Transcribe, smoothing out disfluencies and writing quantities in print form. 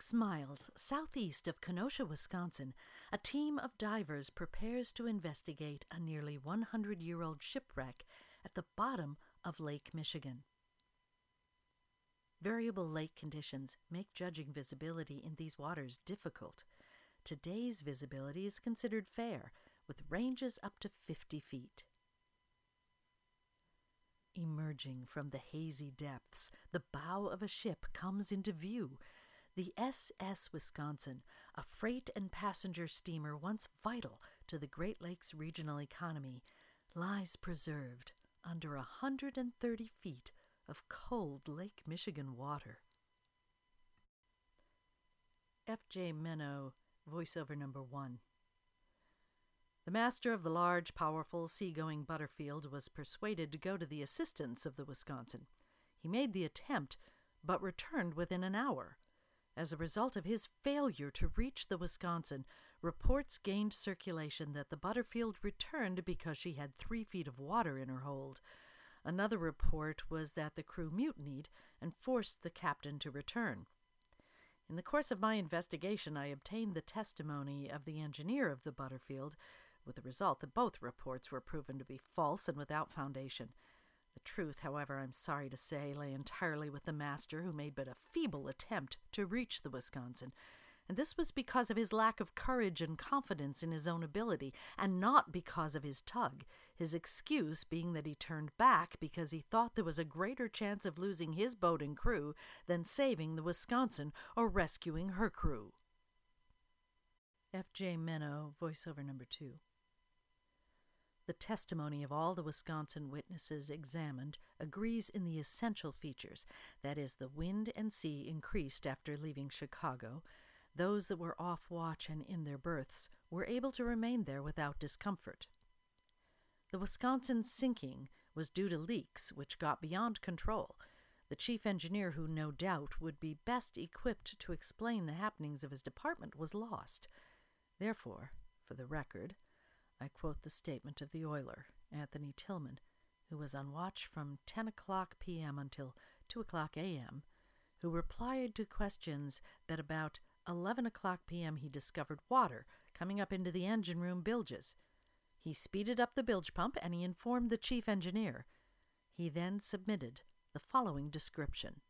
6 miles southeast of Kenosha, Wisconsin, a team of divers prepares to investigate a nearly 100-year-old shipwreck at the bottom of Lake Michigan. Variable lake conditions make judging visibility in these waters difficult. Today's visibility is considered fair, with ranges up to 50 feet. Emerging from the hazy depths, the bow of a ship comes into view. The SS Wisconsin, a freight and passenger steamer once vital to the Great Lakes regional economy, lies preserved under 130 feet of cold Lake Michigan water. F.J. Menno, voiceover number 1. The master of the large, powerful, seagoing Butterfield was persuaded to go to the assistance of the Wisconsin. He made the attempt, but returned within an hour. As a result of his failure to reach the Wisconsin, reports gained circulation that the Butterfield returned because she had 3 feet of water in her hold. Another report was that the crew mutinied and forced the captain to return. In the course of my investigation, I obtained the testimony of the engineer of the Butterfield, with the result that both reports were proven to be false and without foundation. The truth, however, I'm sorry to say, lay entirely with the master, who made but a feeble attempt to reach the Wisconsin, and this was because of his lack of courage and confidence in his own ability, and not because of his tug, his excuse being that he turned back because he thought there was a greater chance of losing his boat and crew than saving the Wisconsin or rescuing her crew. F.J. Menno, voiceover number 2. The testimony of all the Wisconsin witnesses examined agrees in the essential features, that is, the wind and sea increased after leaving Chicago. Those that were off watch and in their berths were able to remain there without discomfort. The Wisconsin's sinking was due to leaks which got beyond control. The chief engineer, who no doubt would be best equipped to explain the happenings of his department, was lost. Therefore, for the record, I quote the statement of the oiler, Anthony Tillman, who was on watch from 10 o'clock p.m. until 2 o'clock a.m., who replied to questions that about 11 o'clock p.m. he discovered water coming up into the engine room bilges. He speeded up the bilge pump and he informed the chief engineer. He then submitted the following description.